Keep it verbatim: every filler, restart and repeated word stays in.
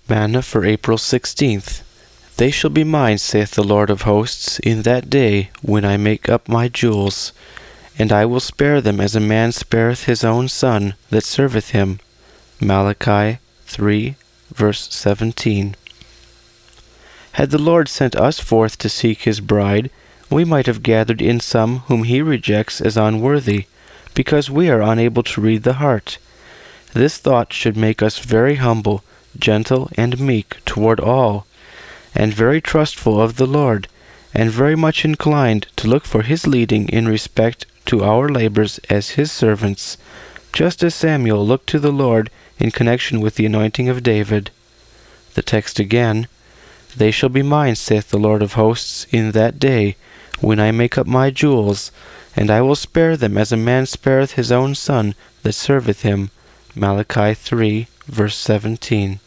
Manna for April sixteenth. They shall be mine, saith the Lord of hosts, in that day when I make up my jewels. And I will spare them as a man spareth his own son that serveth him. Malachi three, verse seventeen. Had the Lord sent us forth to seek his bride, we might have gathered in some whom he rejects as unworthy, because we are unable to read the heart. This thought should make us very humble, gentle, and meek toward all, and very trustful of the Lord, and very much inclined to look for his leading in respect to our labors as his servants, just as Samuel looked to the Lord in connection with the anointing of David. The text again, They shall be mine, saith the Lord of hosts, in that day when I make up my jewels, and I will spare them as a man spareth his own son that serveth him. Malachi three, verse seventeen.